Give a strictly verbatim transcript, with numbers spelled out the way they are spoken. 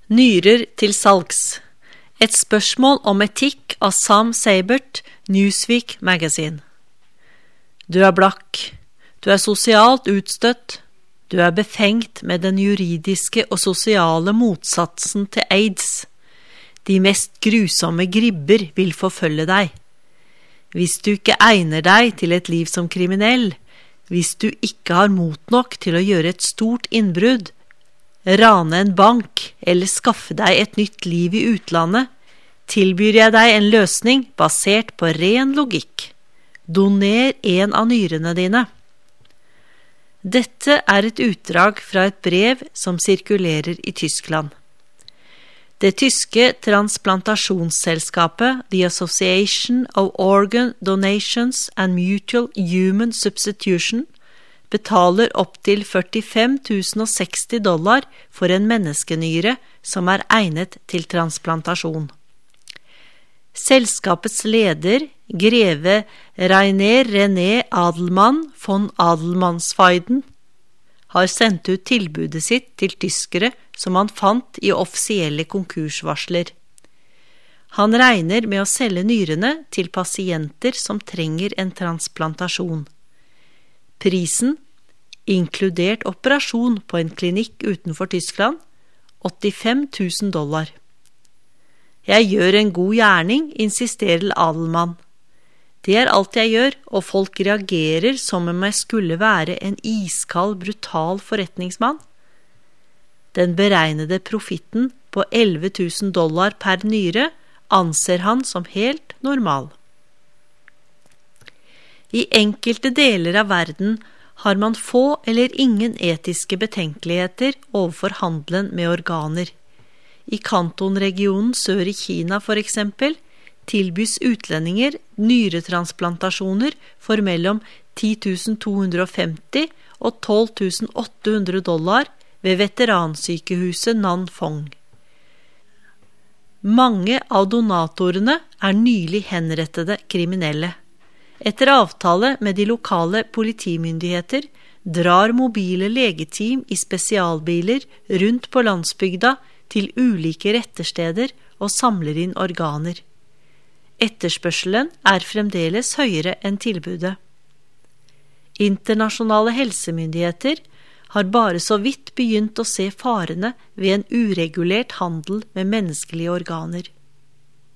Nyrer til salgs. Et spørsmål om etikk av Sam Seibert, Newsweek Magazine. Du er blakk. Du er sosialt utstøtt. Du er befengt med den juridiske og sosiale motsatsen til AIDS. De mest grusomme gribber vil forfølge deg. Hvis du ikke egner deg til et liv som kriminell, hvis du ikke har mot nok til å gjøre et stort innbrudd, rane en bank eller skaffe deg et nytt liv i utlandet, tilbyr jeg deg en løsning basert på ren logikk. Doner en av nyrene dine. Dette er et utdrag fra et brev som sirkulerer i Tyskland. Det tyske transplantasjonsselskapet The Association of Organ Donations and Mutual Human Substitution betaler opp til førtifem tusen seksti dollar for en menneskenyre som er egnet til transplantasjon. Selskapets leder, greve Rainer René Adelmann von Adelmannsfeiden, har sendt ut tilbudet sitt til tyskere som han fant i offisielle konkursvarsler. Han regner med å selge nyrene til pasienter som trenger en transplantasjon. Prisen, inkludert operasjon på en klinikk utenfor Tyskland, åttifem tusen dollar. Jeg gjør en god gjerning, insisterer Adelmann. Det er alt jeg gjør, og folk reagerer som om jeg skulle være en iskald, brutal forretningsmann. Den beregnede profitten på elleve tusen dollar per nyre anser han som helt normal. I enkelte deler av verden har man få eller ingen etiske betenkeligheter overfor handelen med organer. I Kantonregionen sør i Kina for eksempel, tilbys utlendinger nyretransplantasjoner for mellom ti tusen to hundre femti og tolv tusen åtte hundre dollar ved veteransykehuset Nanfong. Mange av donatorene er nylig henrettede kriminelle. Etter avtale med de lokale politimyndigheter drar mobile legeteam i spesialbiler rundt på landsbygda til ulike rettersteder og samler inn organer. Etterspørselen er fremdeles høyere enn tilbudet. Internasjonale helsemyndigheter har bare så vidt begynt å se farene ved en uregulert handel med menneskelige organer.